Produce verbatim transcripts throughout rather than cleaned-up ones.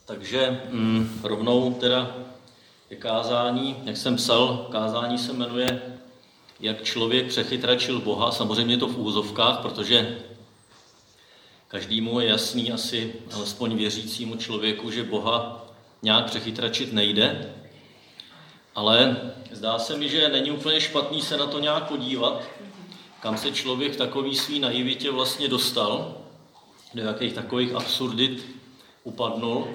Takže mm, rovnou teda je kázání, jak jsem psal, kázání se jmenuje Jak člověk přechytračil Boha, samozřejmě to v úvozovkách, protože každému je jasný asi, alespoň věřícímu člověku, že Boha nějak přechytračit nejde, ale zdá se mi, že není úplně špatný se na to nějak podívat, kam se člověk takový svý naivitě vlastně dostal, do jakých takových absurdit upadnul.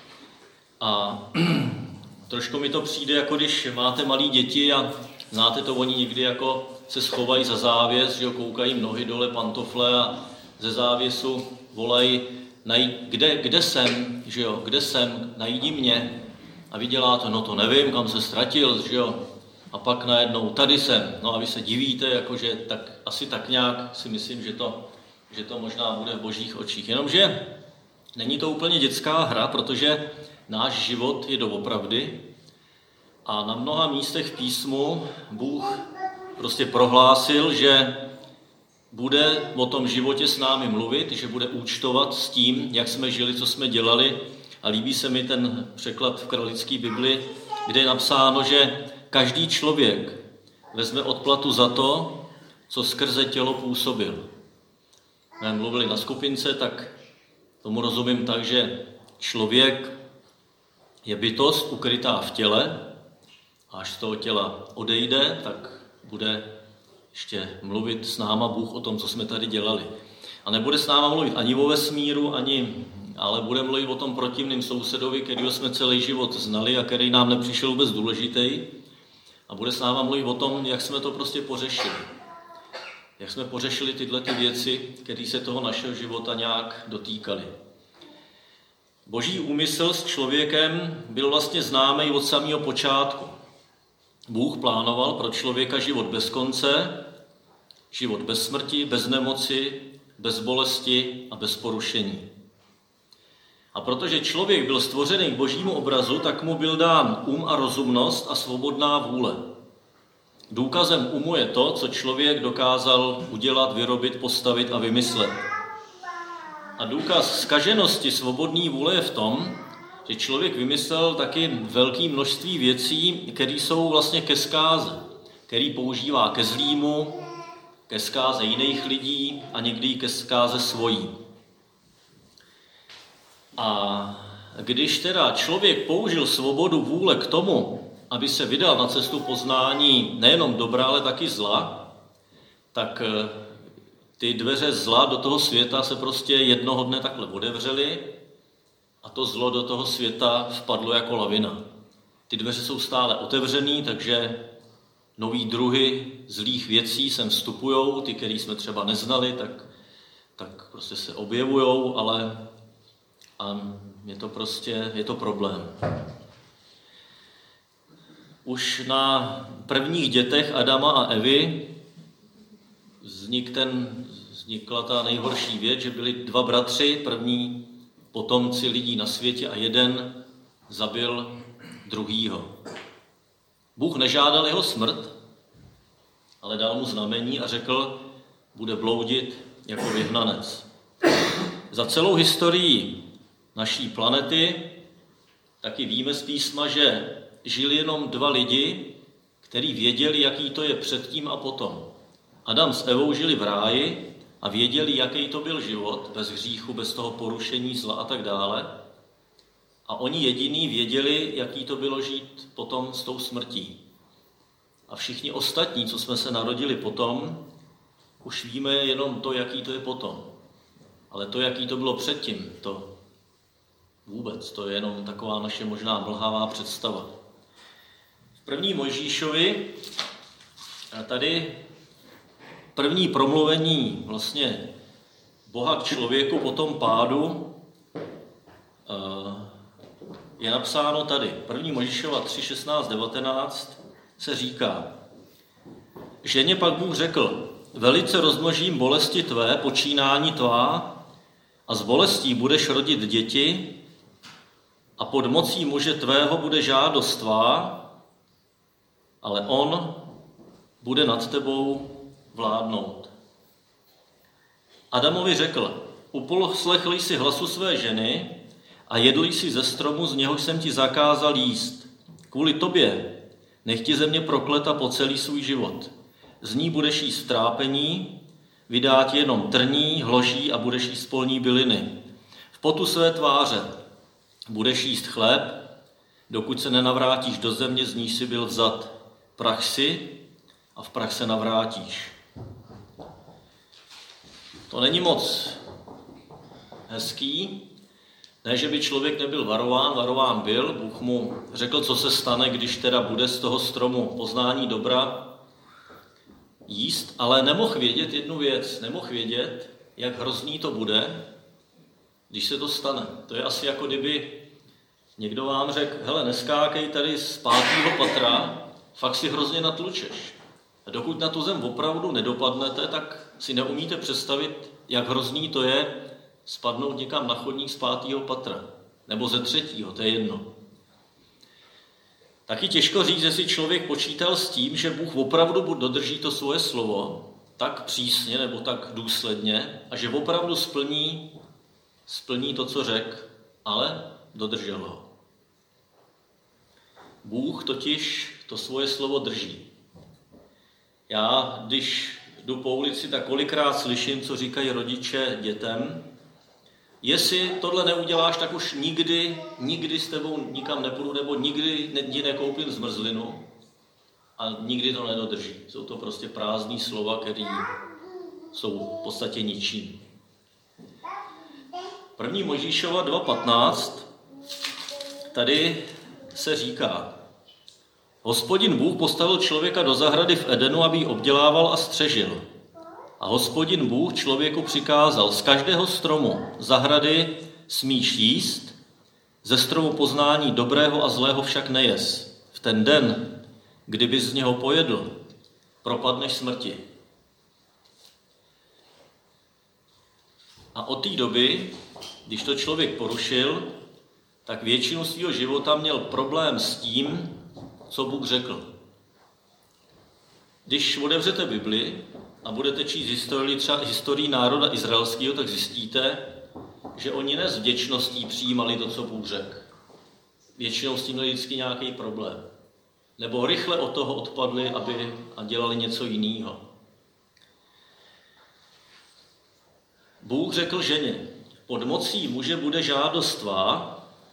A trošku mi to přijde, jako když máte malí děti a znáte to, oni někdy jako se schovají za závěs, že jo, koukají nohy dole, pantofle a ze závěsu volají, kde, kde jsem, že jo, kde jsem, najdi mě. A vy děláte, no to nevím, kam se ztratil, že jo. A pak najednou, tady jsem. No a vy se divíte, jakože tak, asi tak nějak si myslím, že to, že to možná bude v božích očích. Jenomže není to úplně dětská hra, protože náš život je doopravdy a na mnoha místech v písmu Bůh prostě prohlásil, že bude o tom životě s námi mluvit, že bude účtovat s tím, jak jsme žili, co jsme dělali. A líbí se mi ten překlad v Kralické Bibli, kde je napsáno, že každý člověk vezme odplatu za to, co skrze tělo působil. My mluvili na skupince, tak tomu rozumím tak, že člověk je bytost ukrytá v těle a až z toho těla odejde, tak bude ještě mluvit s náma Bůh o tom, co jsme tady dělali. A nebude s náma mluvit ani o vesmíru, ani, ale bude mluvit o tom protivným sousedovi, kterýho jsme celý život znali a který nám nepřišel vůbec důležitý. A bude s náma mluvit o tom, jak jsme to prostě pořešili. Jak jsme pořešili tyhle ty věci, které se toho našeho života nějak dotýkaly. Boží úmysl s člověkem byl vlastně známý od samého počátku. Bůh plánoval pro člověka život bez konce, život bez smrti, bez nemoci, bez bolesti a bez porušení. A protože člověk byl stvořený k božímu obrazu, tak mu byl dán um a rozumnost a svobodná vůle. Důkazem umu je to, co člověk dokázal udělat, vyrobit, postavit a vymyslet. A důkaz zkaženosti svobodné vůle je v tom, že člověk vymyslel taky velké množství věcí, které jsou vlastně ke zkáze, který používá ke zlýmu, ke zkáze jiných lidí a někdy ke zkáze svojí. A když teda člověk použil svobodu vůle k tomu, aby se vydal na cestu poznání nejenom dobra, ale taky zla, tak ty dveře zla do toho světa se prostě jednoho dne takhle otevřely a to zlo do toho světa vpadlo jako lavina. Ty dveře jsou stále otevřený, takže nový druhy zlých věcí sem vstupujou, ty, který jsme třeba neznali, tak, tak prostě se objevujou, ale a je to prostě je to problém. Už na prvních dětech Adama a Evy vznik ten, vznikla ta nejhorší věc, že byli dva bratři, první potomci lidí na světě a jeden zabil druhýho. Bůh nežádal jeho smrt, ale dal mu znamení a řekl, bude bloudit jako vyhnanec. Za celou historii naší planety taky víme z písma, že žili jenom dva lidi, kteří věděli, jaký to je předtím a potom. Adam s Evou žili v ráji a věděli, jaký to byl život, bez hříchu, bez toho porušení zla a tak dále. A oni jediní věděli, jaký to bylo žít potom s tou smrtí. A všichni ostatní, co jsme se narodili potom, už víme jenom to, jaký to je potom. Ale to, jaký to bylo předtím, to vůbec, to je jenom taková naše možná mlhavá představa. V první Mojžíšovi tady první promluvení vlastně Boha k člověku po tom pádu je napsáno tady. První Mojžíšova tři, šestnáct, devatenáct se říká: Ženě pak Bůh řekl, velice rozmnožím bolesti tvé, počínání tvá, a z bolestí budeš rodit děti, a pod mocí muže tvého bude žádost tvá, ale on bude nad tebou vládnout. Adamovi řekl, uposlechl jsi hlasu své ženy a jedl jsi ze stromu, z něhož jsem ti zakázal jíst. Kvůli tobě nech ti země prokleta po celý svůj život. Z ní budeš jíst v trápení, vydá ti jenom trní, hloží a budeš jíst polní byliny. V potu své tváře budeš jíst chléb, dokud se nenavrátíš do země, z níž jsi byl vzat. Prach si a v prach se navrátíš. To není moc hezký. Ne, že by člověk nebyl varován, varován byl. Bůh mu řekl, co se stane, když teda bude z toho stromu poznání dobra jíst, ale nemohl vědět jednu věc. Nemohl vědět, jak hrozný to bude, když se to stane. To je asi jako kdyby někdo vám řekl, hele, neskákej tady z pátého patra, fakt si hrozně natlučeš. A dokud na tu zem opravdu nedopadnete, tak si neumíte představit, jak hrozný to je spadnout někam na chodník z pátého patra. Nebo ze třetího, to je jedno. Taky těžko říct, jestli člověk počítal s tím, že Bůh opravdu dodrží to svoje slovo tak přísně nebo tak důsledně a že opravdu splní, splní to, co řekl, ale dodržel ho. Bůh totiž to svoje slovo drží. Já, když jdu po ulici, tak kolikrát slyším, co říkají rodiče dětem. Jestli tohle neuděláš, tak už nikdy, nikdy s tebou nikam nepůjdu, nebo nikdy ti nekoupím zmrzlinu a nikdy to nedodrží. Jsou to prostě prázdný slova, které jsou v podstatě ničím. První Mojžíšova dva patnáct tady se říká: Hospodin Bůh postavil člověka do zahrady v Edenu, aby ji obdělával a střežil. A Hospodin Bůh člověku přikázal, z každého stromu zahrady smíš jíst, ze stromu poznání dobrého a zlého však nejes. V ten den, kdyby z něho pojedl, propadneš smrti. A od té doby, když to člověk porušil, tak většinu svého života měl problém s tím, co Bůh řekl. Když otevřete Bibli a budete číst historii, třeba historii národa izraelského, tak zjistíte, že oni ne s vděčností přijímali to, co Bůh řekl. Většinou s tím měli vždycky nějaký problém. Nebo rychle od toho odpadli, aby a dělali něco jiného. Bůh řekl ženě, pod mocí muže bude žádost tvá,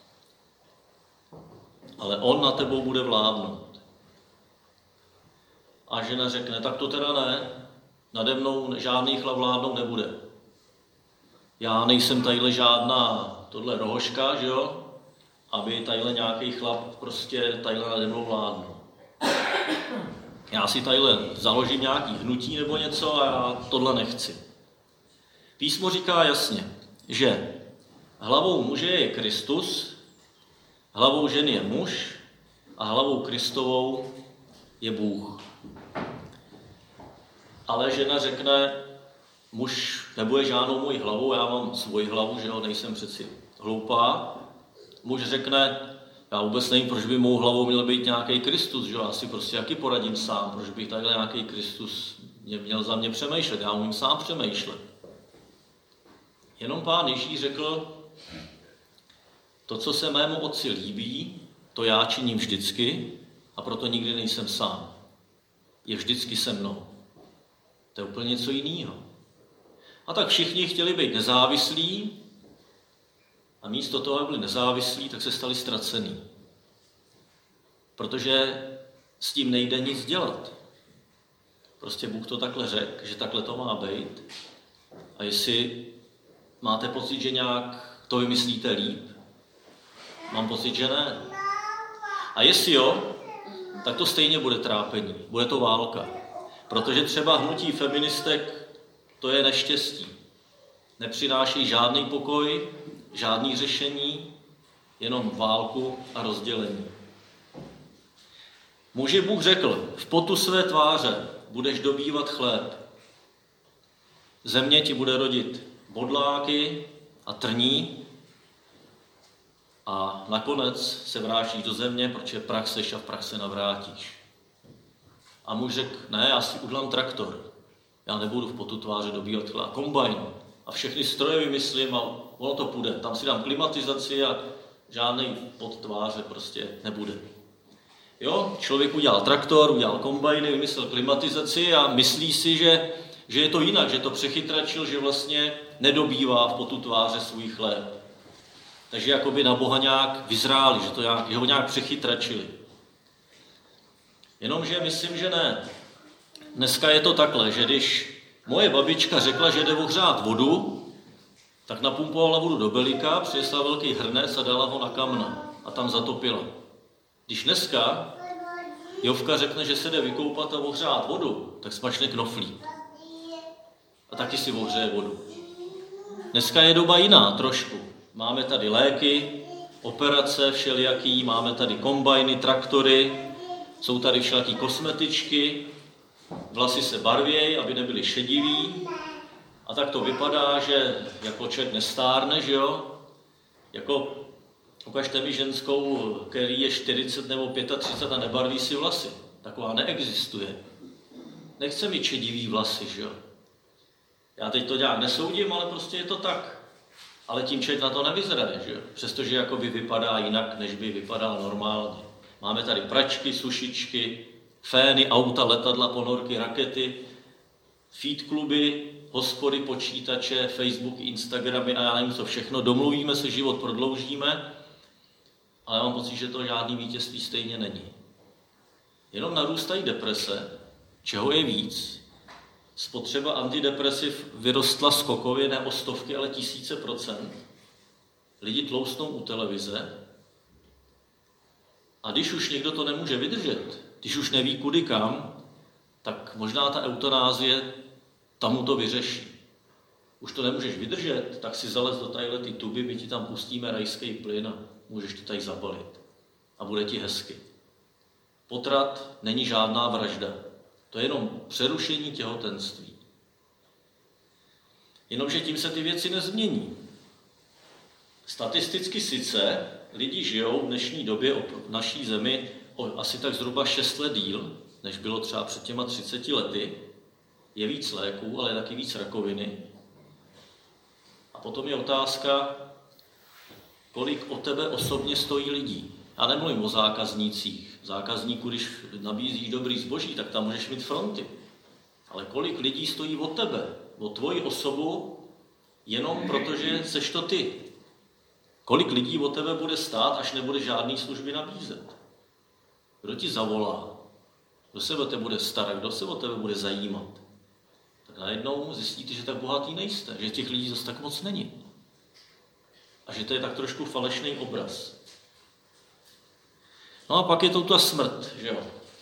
ale on na tebou bude vládnout. A žena řekne, tak to teda ne, nade mnou žádný chlap vládnout nebude. Já nejsem tadyhle žádná tohle rohoška, že jo, aby tadyhle nějaký chlap prostě tadyhle nade mnou vládnul. Já si tadyhle založím nějaký hnutí nebo něco a já tohle nechci. Písmo říká jasně, že hlavou muže je Kristus, hlavou ženy je muž a hlavou Kristovou je Bůh. Ale žena řekne, muž nebude žádnou mojí hlavou, já mám svoji hlavu, že jo, nejsem přeci hloupá. Muž řekne, já vůbec nevím, proč by mou hlavou měl být nějaký Kristus, že jo, já si prostě jaký poradím sám, proč bych takhle nějaký Kristus měl za mě přemýšlet, já umím sám přemýšlet. Jenom Pán Ježíš řekl, to, co se mému otci líbí, to já činím vždycky a proto nikdy nejsem sám. Je vždycky se mnou. To je úplně něco jiného. A tak všichni chtěli být nezávislí a místo toho, aby byli nezávislí, tak se stali ztracený. Protože s tím nejde nic dělat. Prostě Bůh to takhle řekl, že takhle to má být. A jestli máte pocit, že nějak to vymyslíte líp, mám pocit, že ne. A jestli jo, tak to stejně bude trápení, bude to válka. Protože třeba hnutí feministek, to je neštěstí. Nepřináší žádný pokoj, žádný řešení, jenom válku a rozdělení. Muži Bůh řekl, v potu své tváře budeš dobývat chléb. Země ti bude rodit bodláky a trní a nakonec se vrátíš do země, protože prach seš a v prach se navrátíš. A muž řekl, ne, já si udělám traktor. Já nebudu v potu tváře dobývat chléb. Kombajn. a všechny stroje vymyslím a ono to půjde. Tam si dám klimatizaci a žádný podtváře prostě nebude. Jo, člověk udělal traktor, udělal kombajny, vymyslel klimatizaci a myslí si, že, že je to jinak, že to přechytračil, že vlastně nedobývá v potu tváře svůj chléb. Takže jakoby na Boha nějak vyzráli, že, to nějak, že ho nějak přechytračili. Jenomže myslím, že ne. Dneska je to takhle, že když moje babička řekla, že jde ohřát vodu, tak napumpovala vodu do belíka, přinesla velký hrnec a dala ho na kamna a tam zatopila. Když dneska Jovka řekne, že se jde vykoupat a ohřát vodu, tak smačne knoflík. A taky si ohřeje vodu. Dneska je doba jiná trošku. Máme tady léky, operace všelijaký, máme tady kombajny, traktory, jsou tady všelijaký kosmetičky, vlasy se barvějí, aby nebyly šediví. A tak to vypadá, že jako člověk nestárne, že jo? Jako ukažte mi ženskou, který je čtyřicet nebo třicet pět a nebarví si vlasy. Taková neexistuje. Nechce mi čedivý vlasy, že jo? Já teď to nějak nesoudím, ale prostě je to tak. Ale tím člověk na to nevyzraje, že jo? Přestože jakoby vypadá jinak, než by vypadal normálně. Máme tady pračky, sušičky, fény, auta, letadla, ponorky, rakety, feed kluby, hospody, počítače, Facebook, Instagramy a já nevím co všechno. Domluvíme se, život prodloužíme, ale já mám pocit, že to žádný vítězství stejně není. Jenom narůstají deprese, čeho je víc. Spotřeba antidepresiv vyrostla skokově, ne o stovky, ale tisíce procent. Lidi tloustnou u televize. A když už někdo to nemůže vydržet, když už neví kudy kam, tak možná ta eutanázie tam mu to vyřeší. Už to nemůžeš vydržet, tak si zalez do tadyhle ty tuby, my ti tam pustíme rajský plyn a můžeš to tady zabalit. A bude ti hezky. Potrat není žádná vražda. To je jenom přerušení těhotenství. Jenomže tím se ty věci nezmění. Statisticky sice lidi žijou v dnešní době v naší zemi o asi tak zhruba šest let díl, než bylo třeba před těma třiceti lety. Je víc léků, ale je taky víc rakoviny. A potom je otázka, kolik o tebe osobně stojí lidí. Já nemluvím o zákaznících. Zákazníku, když nabízíš dobrý zboží, tak tam můžeš mít fronty. Ale kolik lidí stojí o tebe, o tvoji osobu, jenom protože seš to ty. Kolik lidí o tebe bude stát, až nebude žádný služby nabízet. Kdo ti zavolá? Kdo se o tebe bude starat? Kdo se o tebe bude zajímat? Tak najednou zjistíte, že tak bohatý nejste, že těch lidí zase tak moc není. A že to je tak trošku falešný obraz. No a pak je to ta smrt, že jo.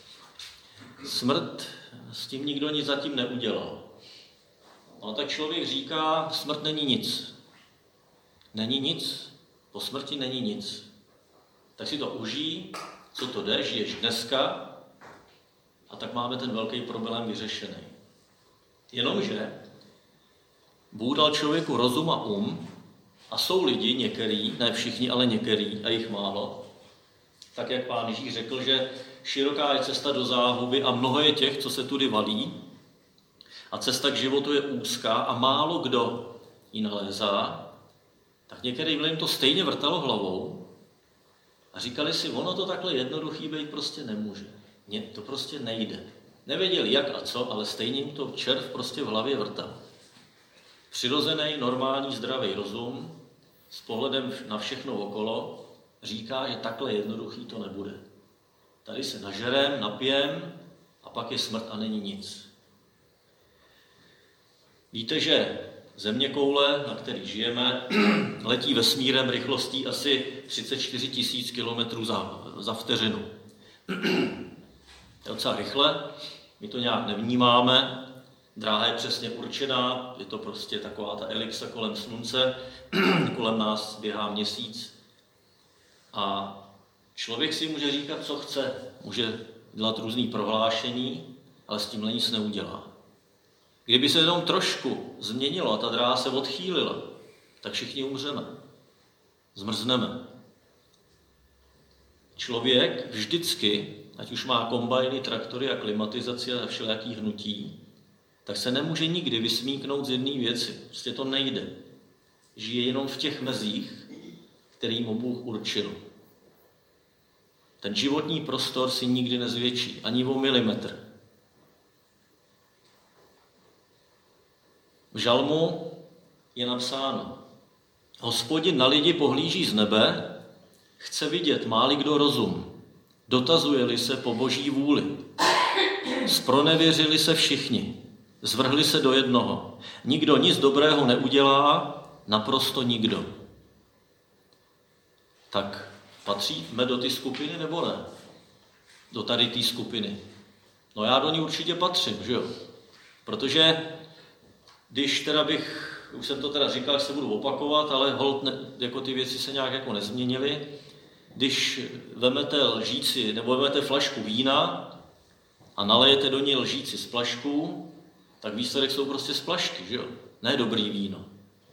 Smrt, s tím nikdo nic zatím neudělal. No tak člověk říká, smrt není nic. Není nic, po smrti není nic. Tak si to užij, co to jde, žiješ dneska a tak máme ten velký problém vyřešený. Jenomže Bůh dal člověku rozum a um a jsou lidi, některý, ne všichni, ale některý, a jich málo, tak jak pán Ježíš řekl, že široká je cesta do záhuby a mnoho je těch, co se tudy valí a cesta k životu je úzká a málo kdo ji nalézá, tak některým lidem to stejně vrtalo hlavou a říkali si, ono to takhle jednoduchý být prostě nemůže. Ne, to prostě nejde. Nevěděli jak a co, ale stejně jim to červ prostě v hlavě vrtal. Přirozený, normální, zdravý rozum s pohledem na všechno okolo říká, že takhle jednoduchý to nebude. Tady se nažerem, napijem a pak je smrt a není nic. Víte, že zeměkoule, na který žijeme, letí vesmírem rychlostí asi třicet čtyři tisíc kilometrů za, za vteřinu. Je docela rychle, my to nějak nevnímáme, dráha je přesně určená, je to prostě taková ta elixa kolem slunce, kolem nás běhá měsíc. A člověk si může říkat, co chce, může dělat různý prohlášení, ale s tímhle nic neudělá. Kdyby se jenom trošku změnilo a ta dráha se odchýlila, tak všichni umřeme. Zmrzneme. Člověk vždycky, ať už má kombajny, traktory a klimatizaci a všelijaký hnutí, tak se nemůže nikdy vysmíknout z jedné věci. Prostě to nejde. Žije jenom v těch mezích, který mu Bůh určil. Ten životní prostor si nikdy nezvětší, ani o milimetr. V žalmu je napsáno: Hospodin na lidi pohlíží z nebe, chce vidět, má-li kdo rozum, dotazuje-li se po boží vůli. Zpronevěřili se všichni, zvrhli se do jednoho. Nikdo nic dobrého neudělá, naprosto nikdo. Tak patříme do ty skupiny nebo ne? Do tady té skupiny. No já do ní určitě patřím, že jo? Protože když teda bych, už jsem to teda říkal, že se budu opakovat, ale holt ne, jako ty věci se nějak jako nezměnily. Když vemete lžíci, nebo vemete flašku vína a nalejete do ní lžíci z flašku, tak výsledek jsou prostě z flašky, že jo? Ne dobrý víno.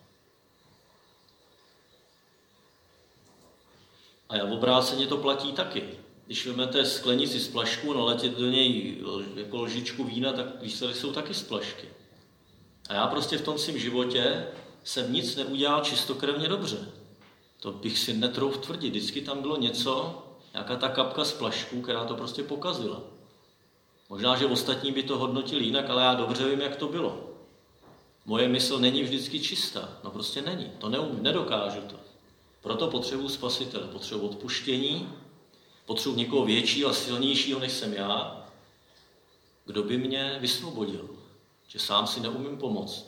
A já v obráceně to platí taky. Když vezmete sklenici z flašku, nalejete do něj jako lžičku vína, tak výsledek jsou taky z flašky. A já prostě v tom svém životě jsem nic neudělal čistokrevně dobře. To bych si netrouf tvrdit. Vždycky tam bylo něco, nějaká ta kapka z flašku, která to prostě pokazila. Možná, že ostatní by to hodnotili jinak, ale já dobře vím, jak to bylo. Moje mysl není vždycky čistá. No prostě není. To neumím, nedokážu to. Proto potřebuji spasitele, potřebuji odpuštění, potřebuji někoho většího a silnějšího, než jsem já, kdo by mě vysvobodil. Že sám si neumím pomoct.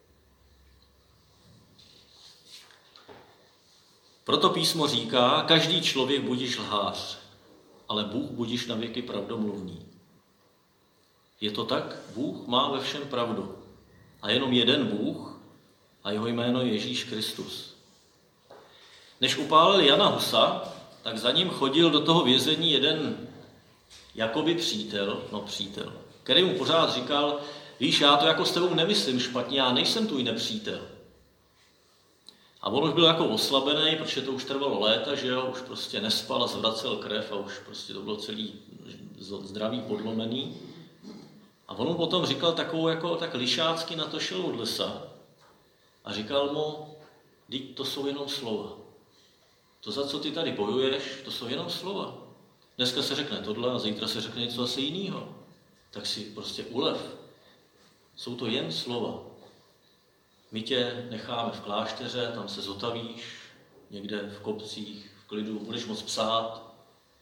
Proto písmo říká, každý člověk budiš lhář, ale Bůh budiš na věky pravdomluvný. Je to tak? Bůh má ve všem pravdu. A jenom jeden Bůh a jeho jméno je Ježíš Kristus. Než upálili Jana Husa, tak za ním chodil do toho vězení jeden jakoby přítel, no přítel, který mu pořád říkal, víš, já to jako s tebou nemyslím špatně, já nejsem tvůj nepřítel. A on už byl jako oslabený, protože to už trvalo léta, že jo, už prostě nespal a zvracel krev a už prostě to bylo celý zdraví podlomený. A on mu potom říkal takovou jako tak lišácky natošil od lesa a říkal mu, vždyť to jsou jenom slova. To, za co ty tady bojuješ, to jsou jenom slova. Dneska se řekne tohle a zítra se řekne něco asi jiného. Tak si prostě ulev. Jsou to jen slova. My tě necháme v klášteře, tam se zotavíš, někde v kopcích, v klidu, budeš moc psát.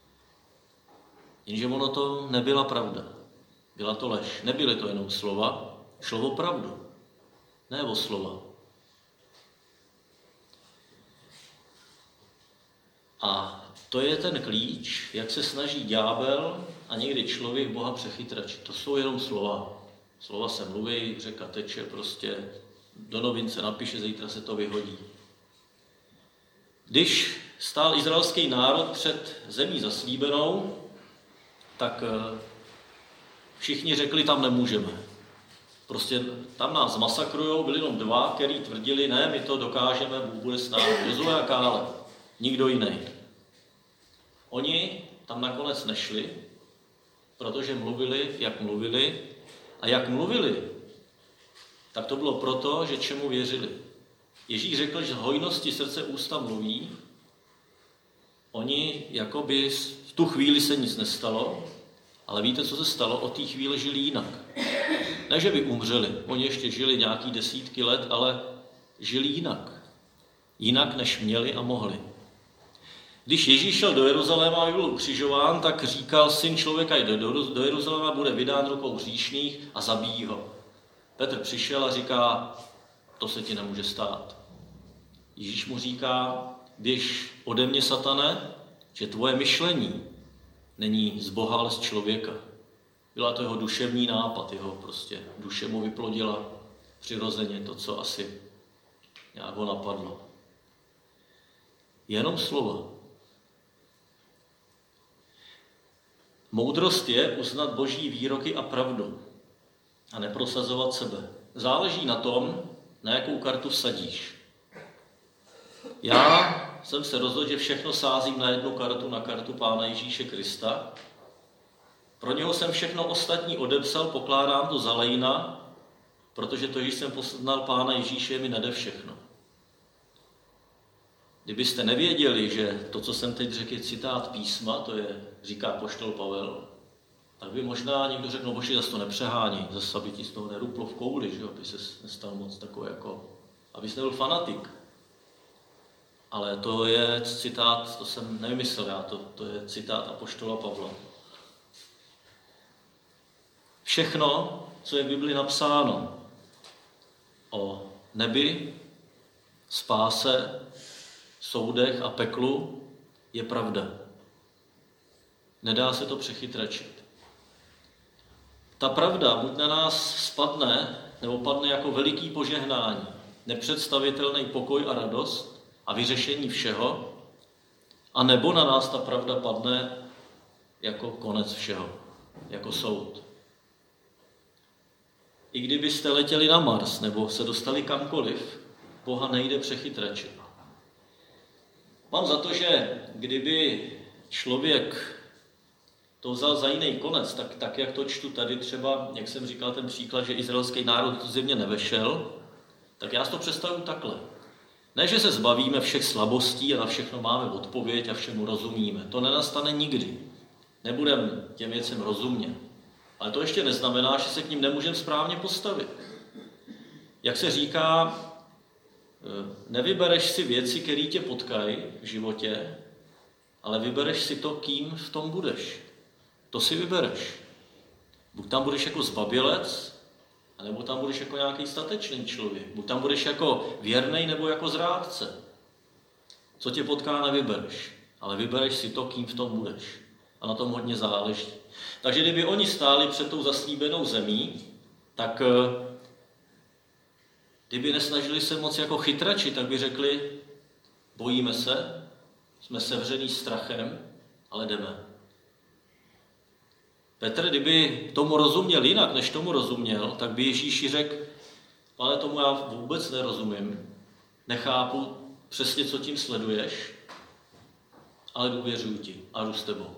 Jenže ono to nebyla pravda. Byla to lež. Nebyly to jenom slova, šlo o pravdu. Ne o slova. A to je ten klíč, jak se snaží ďábel a někdy člověk Boha přechytračit. To jsou jenom slova. Slova se mluví, řeka teče, prostě do novin se napíše, zítra se to vyhodí. Když stál izraelský národ před zemí zaslíbenou, tak všichni řekli, tam nemůžeme. Prostě tam nás masakrujou, byli jenom dva, který tvrdili, ne, my to dokážeme, Bůh bude s námi. Jozue a Káleb, nikdo jiný. Oni tam nakonec nešli, protože mluvili, jak mluvili, a jak mluvili, tak to bylo proto, že čemu věřili. Ježíš řekl, že z hojnosti srdce ústa mluví. Oni jakoby v tu chvíli se nic nestalo, ale víte, co se stalo? Od té chvíle žili jinak. Ne, že by umřeli. Oni ještě žili nějaký desítky let, ale žili jinak. Jinak, než měli a mohli. Když Ježíš šel do Jeruzaléma a byl ukřižován, tak říkal, syn člověka jde do, do Jeruzaléma, bude vydán rukou hříšných a zabíjí ho. Petr přišel a říká, to se ti nemůže stát. Ježíš mu říká, běž ode mě, satane, že tvoje myšlení není z Boha, ale z člověka. Byla to jeho duševní nápad, jeho prostě duše mu vyplodila přirozeně to, co asi nějak ho napadlo. Jenom slova. Moudrost je uznat boží výroky a pravdu a neprosazovat sebe. Záleží na tom, na jakou kartu vsadíš. Já jsem se rozhodl, že všechno sázím na jednu kartu, na kartu Pána Ježíše Krista. Pro něho jsem všechno ostatní odepsal, pokládám to za lejna protože to, když jsem poznal Pána Ježíše, je mi nade všechno. Kdybyste nevěděli, že to, co jsem teď řekl, je citát písma, to je, říká apoštol Pavel, tak by možná někdo řekl, no boši, zase to nepřehání, zase aby ti z toho neruplo v kouli, že aby se nestal moc takový jako, abys nebyl fanatik. Ale to je citát, to jsem nevymyslel já, to, to je citát apoštola Pavla. Všechno, co je v Bibli napsáno o nebi, spáse, soudech a peklu, je pravda. Nedá se to přechytračit. Ta pravda buď na nás spadne, nebo padne jako veliký požehnání, nepředstavitelný pokoj a radost a vyřešení všeho, a nebo na nás ta pravda padne jako konec všeho, jako soud. I kdybyste letěli na Mars nebo se dostali kamkoliv, Boha nejde přechytračit. Mám za to, že kdyby člověk to vzal za jiný konec, tak, tak jak to čtu tady třeba, jak jsem říkal ten příklad, že izraelský národ do země nevešel, tak já si to představuji takhle. Ne, že se zbavíme všech slabostí a na všechno máme odpověď a všemu rozumíme. To nenastane nikdy. Nebudeme těm věcem rozumět. Ale to ještě neznamená, že se k ním nemůžeme správně postavit. Jak se říká, nevybereš si věci, které tě potkají v životě, ale vybereš si to, kým v tom budeš. To si vybereš. Buď tam budeš jako zbabělec, nebo tam budeš jako nějaký statečný člověk. Buď tam budeš jako věrnej, nebo jako zrádce. Co tě potká, nevybereš. Ale vybereš si to, kým v tom budeš. A na tom hodně záleží. Takže kdyby oni stáli před tou zaslíbenou zemí, tak kdyby nesnažili se moc jako chytrači, tak by řekli, bojíme se, jsme sevřený strachem, ale jdeme. Petr, kdyby tomu rozuměl jinak, než tomu rozuměl, tak by Ježíši řekl, ale tomu já vůbec nerozumím, nechápu přesně, co tím sleduješ, ale důvěřuji ti a jdu s tebou.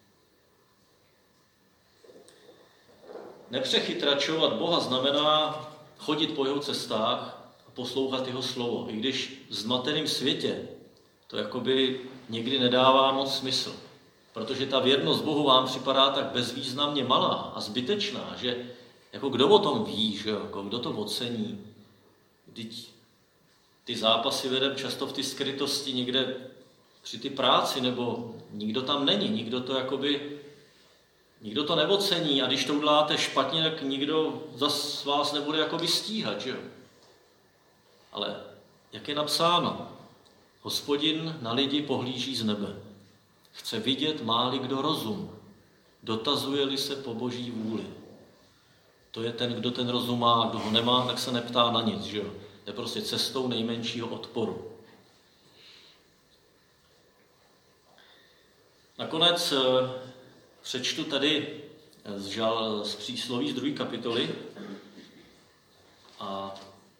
Nepřechytračovat Boha znamená chodit po jeho cestách a poslouchat jeho slovo. I když v zmateném světě to jakoby někdy nedává moc smysl. Protože ta věrnost Bohu vám připadá tak bezvýznamně malá a zbytečná, že jako kdo o tom ví, že jako kdo to ocení. Vždyť ty zápasy vedeme často v ty skrytosti někde při ty práci, nebo nikdo tam není, nikdo to jakoby, nikdo to neocení a když to uděláte špatně, tak nikdo zas vás nebude jakoby stíhat, že jo. Ale jak je napsáno, Hospodin na lidi pohlíží z nebe. Chce vidět, má-li kdo rozum, dotazuje-li se po boží vůli. To je ten, kdo ten rozum má, kdo ho nemá, tak se neptá na nic, že jo. To je prostě cestou nejmenšího odporu. Nakonec přečtu tady z, žal, z přísloví z druhé kapitoly a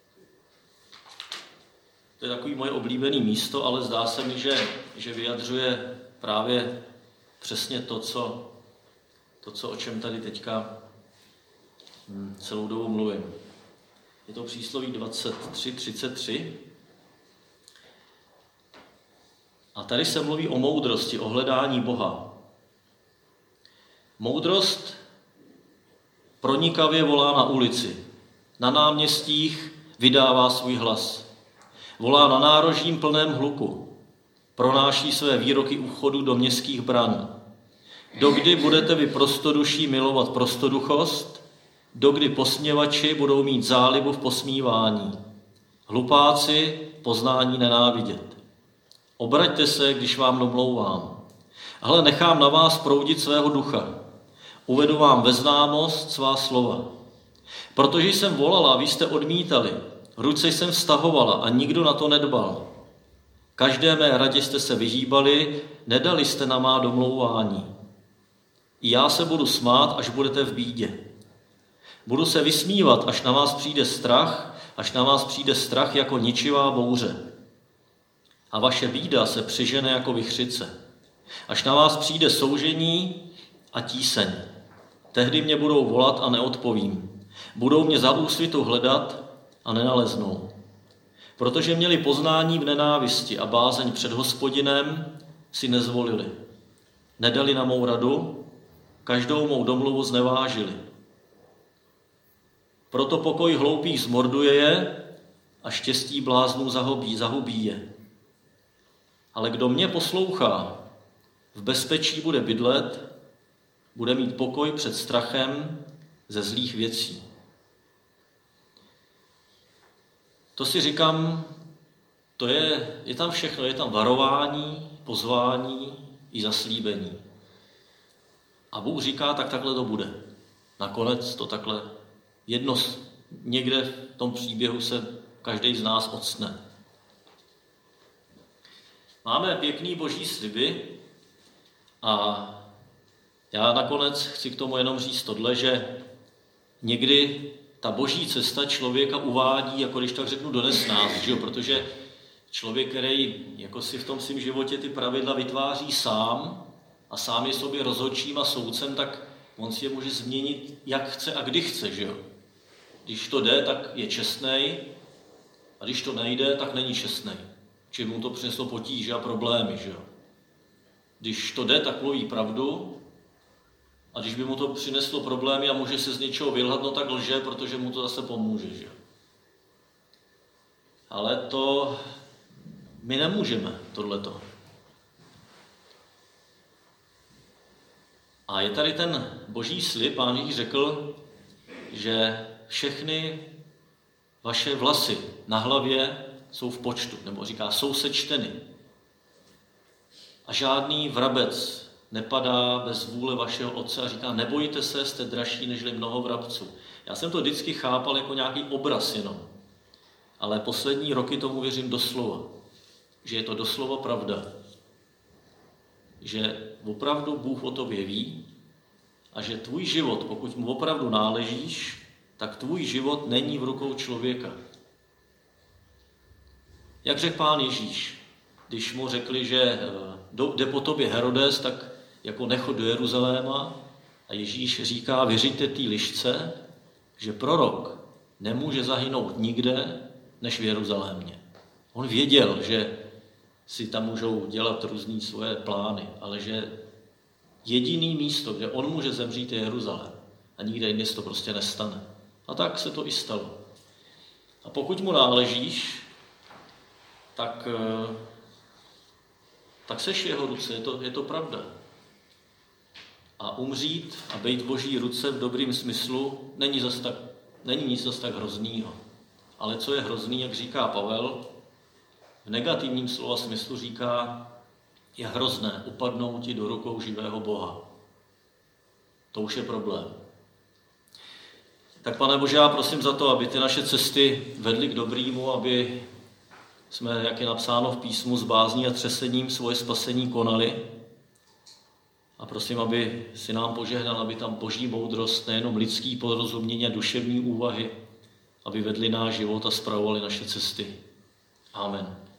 to je takový moje oblíbené místo, ale zdá se mi, že, že vyjadřuje právě přesně to, co, to, co o čem tady teďka celou dobu mluvím. Je to přísloví dvacet tři třicet tři. A tady se mluví o moudrosti, o hledání Boha. Moudrost pronikavě volá na ulici. Na náměstích vydává svůj hlas. Volá na nárožím plném hluku. Pronáší své výroky u vchodu do městských bran. Dokdy budete vy prostoduší milovat prostoduchost, dokdy posměvači budou mít zálibu v posmívání. Hlupáci poznání nenávidět. Obraťte se, když vám domlouvám. Hle, nechám na vás proudit svého ducha. Uvedu vám ve známost svá slova. Protože jsem volala a vy jste odmítali, ruce jsem vztahovala a nikdo na to nedbal. Každé mé radě jste se vyhýbali, nedali jste na má domlouvání. I já se budu smát, až budete v bídě. Budu se vysmívat, až na vás přijde strach, až na vás přijde strach jako ničivá bouře. A vaše bída se přižene jako vichřice. Až na vás přijde soužení a tíseň. Tehdy mě budou volat a neodpovím. Budou mě za úsvitu hledat a nenaleznou. Protože měli poznání v nenávisti a bázeň před Hospodinem, si nezvolili. Nedali na mou radu, každou mou domluvu znevážili. Proto pokoj hloupých zmorduje je a štěstí bláznů zahubí, zahubí je. Ale kdo mě poslouchá, v bezpečí bude bydlet, bude mít pokoj před strachem ze zlých věcí. To si říkám, to je, je tam všechno, je tam varování, pozvání i zaslíbení. A Bůh říká, tak takhle to bude. Nakonec to takhle jedno, někde v tom příběhu se každý z nás octne. Máme pěkný boží sliby a já nakonec chci k tomu jenom říct tohle, že někdy ta boží cesta člověka uvádí, jako když tak řeknu, do nesnází, že jo? Protože člověk, který jako si v tom svém životě ty pravidla vytváří sám a sám je sobě rozhodčím a soudcem, tak on si je může změnit, jak chce a kdy chce, že jo? Když to jde, tak je čestnej, a když to nejde, tak není čestnej. Čili mu to přineslo potíže a problémy, že jo? Když to jde, tak mluví pravdu, a když by mu to přineslo problémy a může se z něčeho vylhat, no tak lže, protože mu to zase pomůže, že jo? Ale to my nemůžeme, tohleto. A je tady ten boží slib, Pán Ježíš řekl, že všechny vaše vlasy na hlavě jsou v počtu, nebo říká, jsou sečteny. A žádný vrabec nepadá bez vůle vašeho otce a říká, nebojte se, jste dražší nežli mnoho vrabců. Já jsem to vždycky chápal jako nějaký obraz jenom, ale poslední roky tomu věřím doslova, že je to doslova pravda, že opravdu Bůh o tobě ví a že tvůj život, pokud mu opravdu náležíš, tak tvůj život není v rukou člověka. Jak řekl Pán Ježíš, když mu řekli, že jde po tobě Herodes, tak jako nechod do Jeruzaléma, a Ježíš říká, věříte té lišce, že prorok nemůže zahynout nikde, než v Jeruzalémě. On věděl, že si tam můžou dělat různý svoje plány, ale že jediný místo, kde on může zemřít, je Jeruzalém. A nikde jinde se to prostě nestane. A tak se to i stalo. A pokud mu náležíš, tak, tak seš v jeho ruce, je to, je to pravda. A umřít a být v boží ruce v dobrým smyslu není, zas tak, není nic zas tak hroznýho. Ale co je hrozný, jak říká Pavel, v negativním slova smyslu říká, je hrozné upadnout ti do rukou živého Boha. To už je problém. Tak, Pane Bože, já prosím za to, aby ty naše cesty vedly k dobrýmu, aby jsme, jak je napsáno v písmu, s bázní a třesením svoje spasení konali. A prosím, aby si nám požehnal, aby tam boží moudrost, nejenom lidský porozumění a duševní úvahy, aby vedly náš život a spravovali naše cesty. Amen.